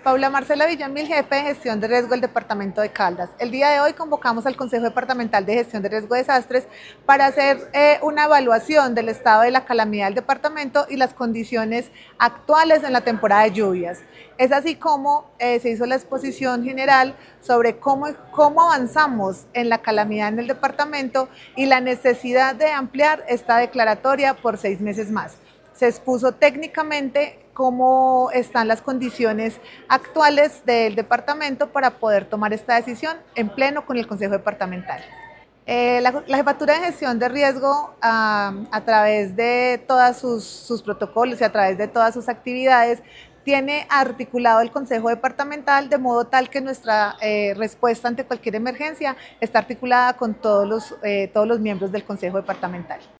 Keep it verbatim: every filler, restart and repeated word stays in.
Paula Marcela Villamil, jefe de gestión de riesgo del departamento de Caldas. El día de hoy convocamos al Consejo Departamental de Gestión de Riesgo de Desastres para hacer eh, una evaluación del estado de la calamidad del departamento y las condiciones actuales en la temporada de lluvias. Es así como eh, se hizo la exposición general sobre cómo, cómo avanzamos en la calamidad en el departamento y la necesidad de ampliar esta declaratoria por seis meses más. Se expuso técnicamente cómo están las condiciones actuales del departamento para poder tomar esta decisión en pleno con el Consejo Departamental. Eh, la, la Jefatura de Gestión de Riesgo, a, a través de todos sus, sus protocolos y a través de todas sus actividades, tiene articulado el Consejo Departamental de modo tal que nuestra eh, respuesta ante cualquier emergencia está articulada con todos los, eh, todos los miembros del Consejo Departamental.